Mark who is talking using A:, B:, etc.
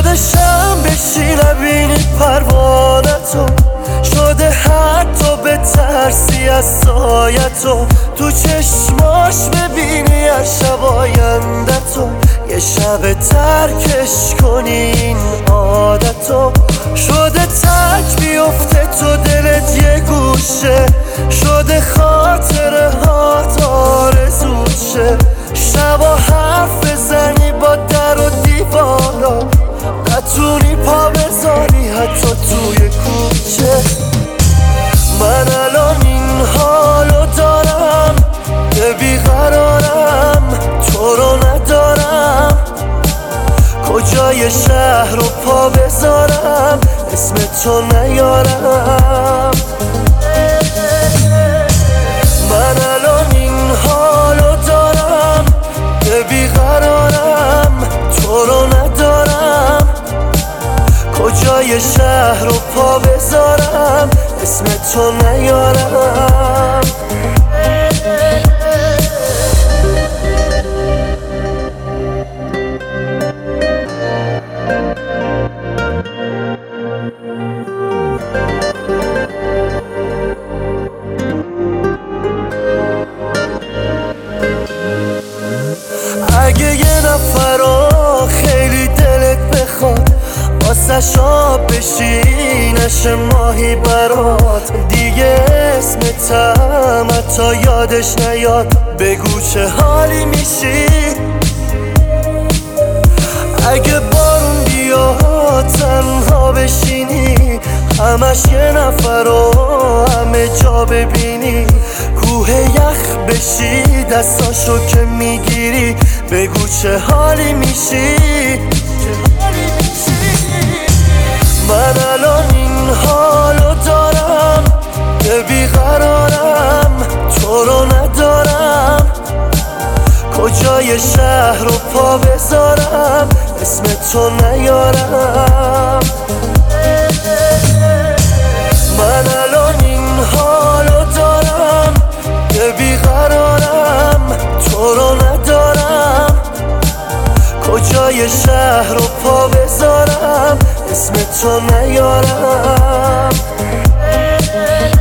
A: شده شم بشی نبینی پروانتو، شده حتی به ترسی از سایتو، تو چشماش ببینی هر شب آیندتو، یه شب ترکش کنی این عادتو. شده تک بیفته تو دلت یه گوشه، شده خاطره هات آرزوت شه، شبا حرف بزنی با در و دیوارا، نتونی پا بذاری حتی توی کوچه. من الان این حالو دارم که بیقرارم، تو رو ندارم، کجای شهر رو پا بذارم اسم تو نیارم. من الان این حالو دارم که بیقرارم، تو رو ندارم، کجای شهر رو پا بذارم اسم تو نیارم. اگه یه نفر خیلی دلت بخواد واسه شاب بشی نشه ماهی برات، دیگه اسمتم حتی یادش نیاد، بگو چه حالی میشی. اگه بارون بیاد تنها بشینی، همش یه نفر همه جا ببینی، کوه یخ بشی دستاشو که میگیری، بگو چه حالی میشی. من الان این حالو دارم که بیقرارم، تو رو ندارم، کجای شهر رو پا بذارم اسم تو نیارم. من الان این حالو دارم که بیقرارم، تو رو ندارم، کجای شهر رو پا بذارم اسم تو نیارم.